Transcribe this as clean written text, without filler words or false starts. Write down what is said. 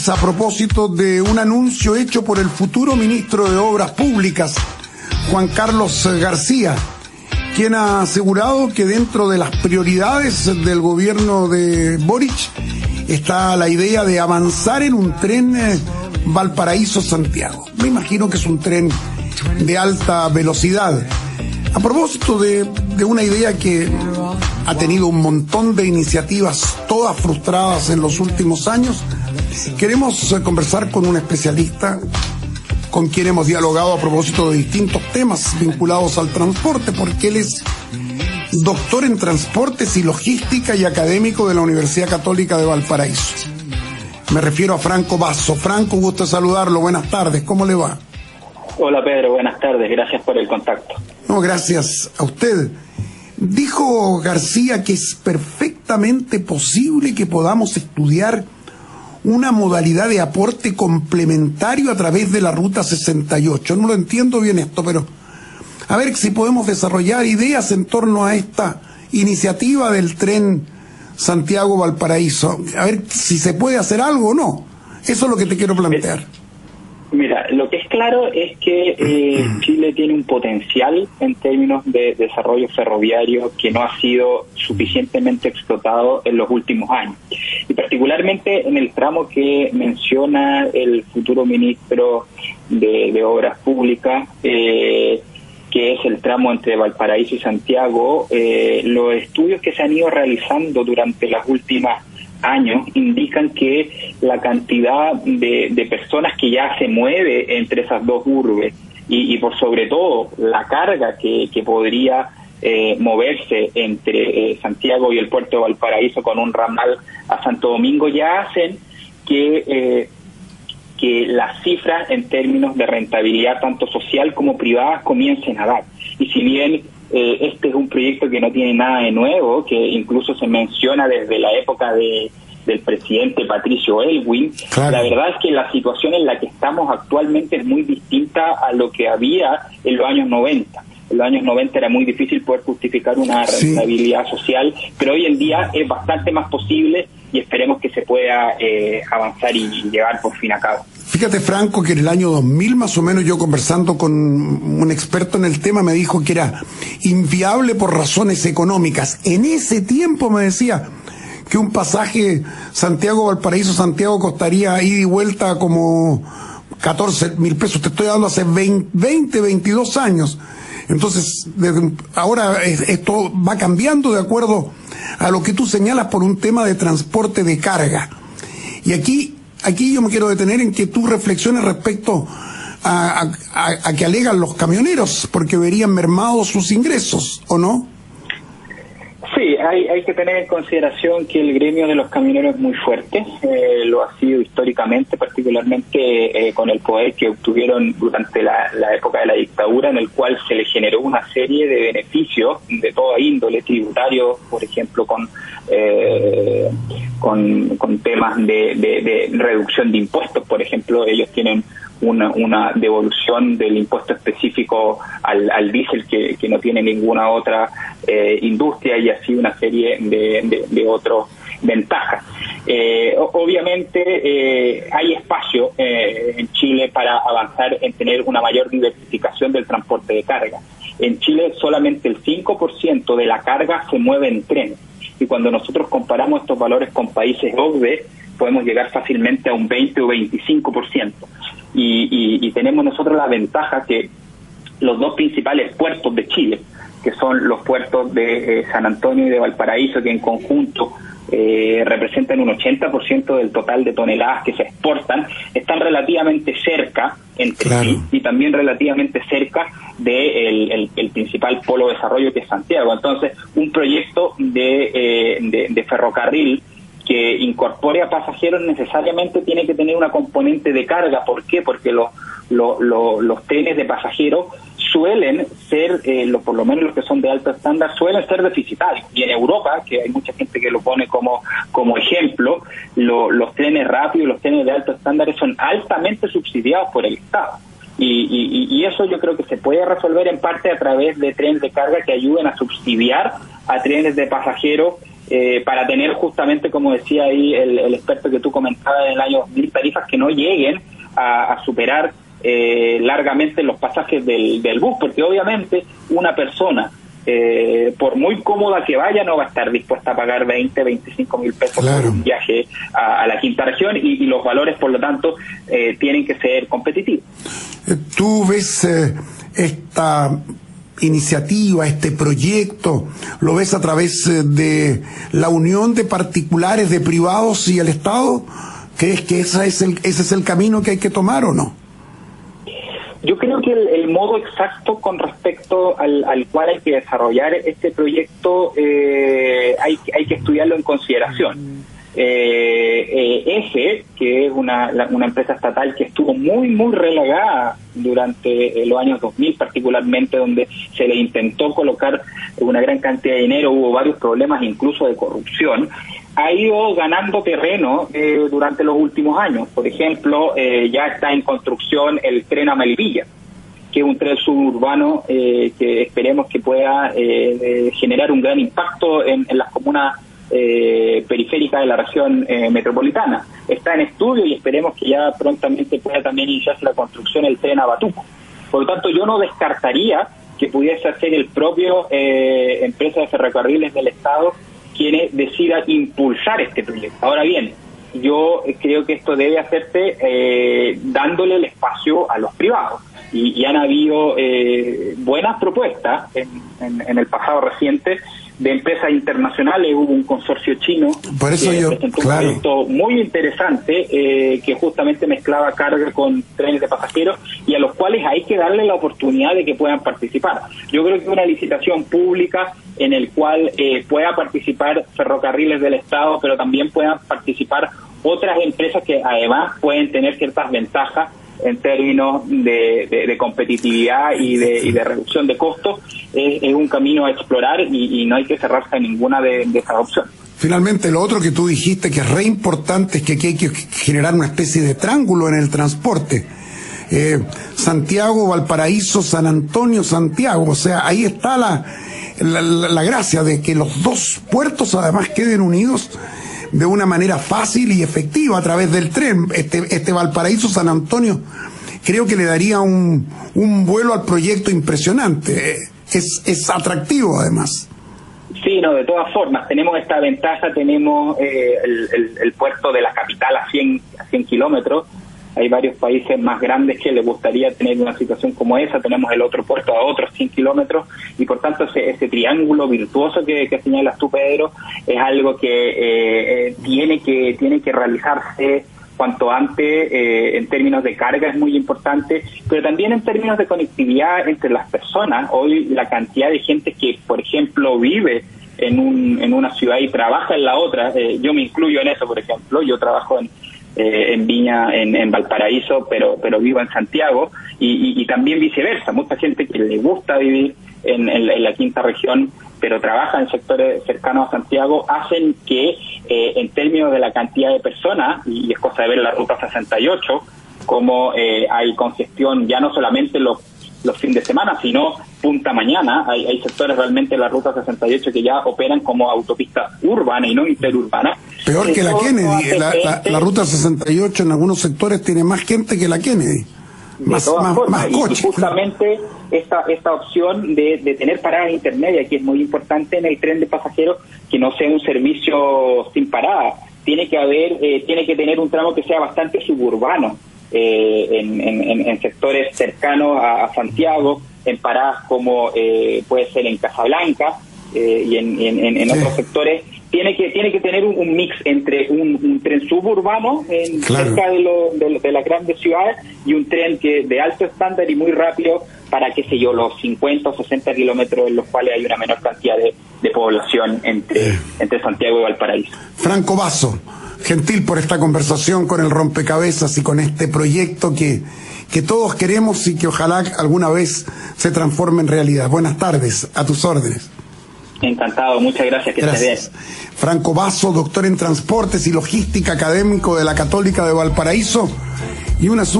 A propósito de un anuncio hecho por el futuro ministro de Obras Públicas, Juan Carlos García, quien ha asegurado que dentro de las prioridades del gobierno de Boric está la idea de avanzar en un tren Valparaíso-Santiago. Me imagino que es un tren de alta velocidad. A propósito de una idea que ha tenido un montón de iniciativas, todas frustradas en los últimos años, queremos conversar con un especialista con quien hemos dialogado a propósito de distintos temas vinculados al transporte, porque él es doctor en transportes y logística y académico de la Universidad Católica de Valparaíso. Me refiero a Franco Basso. Franco, gusto saludarlo. Buenas tardes. ¿Cómo le va? Hola Pedro, buenas tardes. Gracias por el contacto. No, gracias a usted. Dijo García que es perfectamente posible que podamos estudiar una modalidad de aporte complementario a través de la Ruta 68. No lo entiendo bien esto, pero a ver si podemos desarrollar ideas en torno a esta iniciativa del tren Santiago-Valparaíso. A ver si se puede hacer algo o no. Eso es lo que te quiero plantear. Mira, lo que es claro es que Chile tiene un potencial en términos de desarrollo ferroviario que no ha sido suficientemente explotado en los últimos años. Y particularmente en el tramo que menciona el futuro ministro de Obras Públicas, que es el tramo entre Valparaíso y Santiago, los estudios que se han ido realizando durante las últimas años indican que la cantidad de personas que ya se mueve entre esas dos urbes y por sobre todo la carga que podría moverse entre Santiago y el puerto de Valparaíso con un ramal a Santo Domingo ya hacen que las cifras en términos de rentabilidad tanto social como privada comiencen a dar. Y si bien este es un proyecto que no tiene nada de nuevo, que incluso se menciona desde la época del presidente Patricio Aylwin, claro. La verdad es que la situación en la que estamos actualmente es muy distinta a lo que había en los años 90. En los años 90 era muy difícil poder justificar una rentabilidad social, pero hoy en día es bastante más posible y esperemos que se pueda avanzar y llevar por fin a cabo. Fíjate, Franco, que en el año 2000 más o menos yo conversando con un experto en el tema me dijo que era inviable por razones económicas. En ese tiempo me decía que un pasaje Santiago-Valparaíso-Santiago costaría ida y vuelta como 14.000 pesos. Te estoy dando hace 22 años. Entonces, ahora esto va cambiando de acuerdo a lo que tú señalas por un tema de transporte de carga. Y aquí yo me quiero detener en que tú reflexiones respecto a que alegan los camioneros porque verían mermados sus ingresos, ¿o no? Sí, hay que tener en consideración que el gremio de los camioneros es muy fuerte, lo ha sido históricamente, particularmente con el poder que obtuvieron durante la época de la dictadura, en el cual se les generó una serie de beneficios de toda índole, tributario, por ejemplo, con temas de reducción de impuestos. Por ejemplo, ellos tienen una devolución del impuesto específico al diésel que no tiene ninguna otra industria, y así una serie de otras ventajas. Obviamente hay espacio en Chile para avanzar en tener una mayor diversificación del transporte de carga. En Chile solamente el 5% de la carga se mueve en tren, y cuando nosotros comparamos estos valores con países OCDE podemos llegar fácilmente a un 20 o 25%. Y tenemos nosotros la ventaja que los dos principales puertos de Chile, que son los puertos de San Antonio y de Valparaíso, que en conjunto representan un 80% del total de toneladas que se exportan, están relativamente cerca entre sí, y también relativamente cerca del el principal polo de desarrollo, que es Santiago. Entonces, un proyecto de ferrocarril que incorpore a pasajeros necesariamente tiene que tener una componente de carga. ¿Por qué? Porque los trenes de pasajeros suelen ser, por lo menos los que son de alto estándar, suelen ser deficitarios. Y en Europa, que hay mucha gente que lo pone como ejemplo, los trenes rápidos, los trenes de alto estándar son altamente subsidiados por el Estado. Y eso yo creo que se puede resolver en parte a través de trenes de carga que ayuden a subsidiar a trenes de pasajeros para tener justamente, como decía ahí el experto que tú comentabas, en el año 2000, tarifas que no lleguen a superar largamente los pasajes del bus, porque obviamente una persona, por muy cómoda que vaya, no va a estar dispuesta a pagar 20, 25 mil pesos por un viaje a la quinta región, y los valores, por lo tanto, tienen que ser competitivos. ¿Tú ves esta iniciativa, este proyecto, lo ves a través de la unión de particulares, de privados y el Estado? ¿Crees que ese es el camino que hay que tomar o no? Yo creo que el modo exacto con respecto al cual hay que desarrollar este proyecto hay que estudiarlo en consideración. EFE, que es una empresa estatal que estuvo muy relegada durante los años 2000, particularmente, donde se le intentó colocar una gran cantidad de dinero, hubo varios problemas incluso de corrupción, ha ido ganando terreno durante los últimos años. Por ejemplo, ya está en construcción el tren a Melipilla, que es un tren suburbano que esperemos que pueda generar un gran impacto en las comunas periférica de la región metropolitana. Está en estudio y esperemos que ya prontamente pueda también iniciarse la construcción del tren a Batuco. Por lo tanto, yo no descartaría que pudiese ser el propio empresa de ferrocarriles del Estado quien decida impulsar este proyecto. Ahora bien, yo creo que esto debe hacerse dándole el espacio a los privados. Y han habido buenas propuestas en el pasado reciente de empresas internacionales. Hubo un consorcio chino por eso que presentó un proyecto muy interesante que justamente mezclaba carga con trenes de pasajeros, y a los cuales hay que darle la oportunidad de que puedan participar. Yo creo que una licitación pública en el cual pueda participar ferrocarriles del Estado, pero también puedan participar otras empresas que además pueden tener ciertas ventajas en términos de competitividad y de reducción de costos, es un camino a explorar, y no hay que cerrarse a ninguna de esas opciones. Finalmente, lo otro que tú dijiste que es re importante es que aquí hay que generar una especie de triángulo en el transporte. Santiago, Valparaíso, San Antonio, Santiago, o sea, ahí está la gracia de que los dos puertos además queden unidos de una manera fácil y efectiva a través del tren. Este Valparaíso-San Antonio creo que le daría un vuelo al proyecto impresionante. Es atractivo además. Sí, no, de todas formas, tenemos esta ventaja, tenemos el puerto de la capital a 100 kilómetros. Hay varios países más grandes que les gustaría tener una situación como esa. Tenemos el otro puerto a otros 100 kilómetros, y por tanto ese triángulo virtuoso que señalas tú, Pedro, es algo que tiene que realizarse cuanto antes. En términos de carga es muy importante, pero también en términos de conectividad entre las personas. Hoy la cantidad de gente que, por ejemplo, vive en una ciudad y trabaja en la otra, yo me incluyo en eso. Por ejemplo, yo trabajo en Viña, en Valparaíso, pero vivo en Santiago, y también viceversa. Mucha gente que le gusta vivir en la quinta región, pero trabaja en sectores cercanos a Santiago, hacen que en términos de la cantidad de personas, y es cosa de ver la ruta 68, como hay congestión ya no solamente los fines de semana, sino punta mañana. Hay sectores realmente de la ruta 68 que ya operan como autopista urbana y no interurbana. Peor que la Kennedy. La ruta 68 en algunos sectores tiene más gente que la Kennedy. Más coches. Y justamente esta opción de tener paradas intermedias, que es muy importante en el tren de pasajeros, que no sea un servicio sin parada. Tiene que tener un tramo que sea bastante suburbano, en sectores cercanos a Santiago, en paradas como puede ser en Casablanca, y en otros sectores. Tiene que tener un mix entre un tren suburbano cerca de las grandes ciudades, y un tren que de alto estándar y muy rápido para, qué sé yo, los 50 o 60 kilómetros en los cuales hay una menor cantidad de población entre Santiago y Valparaíso. Franco Basso, gentil por esta conversación con el rompecabezas y con este proyecto que todos queremos y que ojalá alguna vez se transforme en realidad. Buenas tardes, a tus órdenes. Encantado, muchas gracias, que estés bien. Franco Basso, doctor en Transportes y Logística, académico de la Católica de Valparaíso, y una